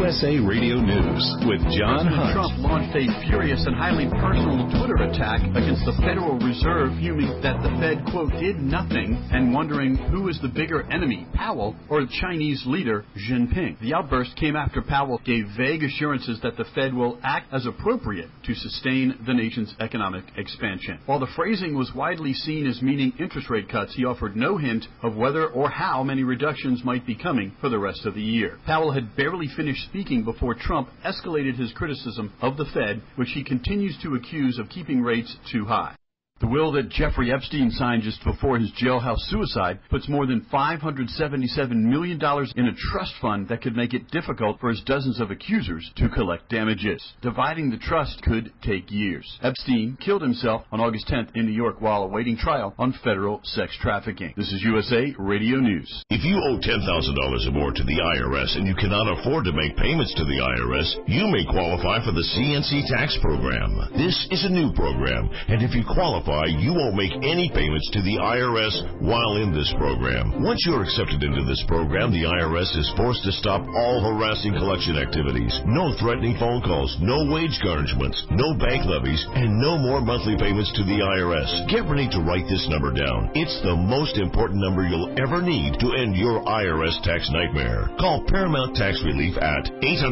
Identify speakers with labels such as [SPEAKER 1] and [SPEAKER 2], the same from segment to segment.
[SPEAKER 1] USA Radio News with John
[SPEAKER 2] President
[SPEAKER 1] Hunt.
[SPEAKER 2] Trump launched a furious and highly personal Twitter attack against the Federal Reserve, fuming that the Fed, quote, did nothing, and wondering who is the bigger enemy, Powell or the Chinese leader, Jinping. The outburst came after Powell gave vague assurances that the Fed will act as appropriate to sustain the nation's economic expansion. While the phrasing was widely seen as meaning interest rate cuts, he offered no hint of whether or how many reductions might be coming for the rest of the year. Powell had barely finished speaking before Trump escalated his criticism of the Fed, which he continues to accuse of keeping rates too high. The will that Jeffrey Epstein signed just before his jailhouse suicide puts more than $577 million in a trust fund that could make it difficult for his dozens of accusers to collect damages. Dividing the trust could take years. Epstein killed himself on August 10th in New York while awaiting trial on federal sex trafficking. This is USA Radio News.
[SPEAKER 3] If you owe $10,000 or more to the IRS and you cannot afford to make payments to the IRS, you may qualify for the CNC tax program. This is a new program, and if you qualify, you won't make any payments to the IRS while in this program. Once you're accepted into this program, the IRS is forced to stop all harassing collection activities. No threatening phone calls, no wage garnishments, no bank levies, and no more monthly payments to the IRS. Get ready to write this number down. It's the most important number you'll ever need to end your IRS tax nightmare. Call Paramount Tax Relief at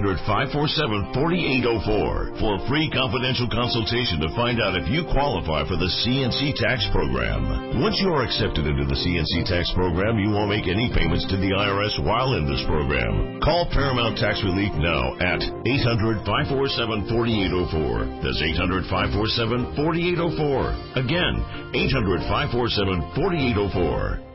[SPEAKER 3] 800-547-4804 for a free confidential consultation to find out if you qualify for the CNC tax program. Once you are accepted into the CNC tax program, you won't make any payments to the IRS while in this program. Call Paramount Tax Relief now at 800-547-4804. That's 800-547-4804. Again, 800-547-4804.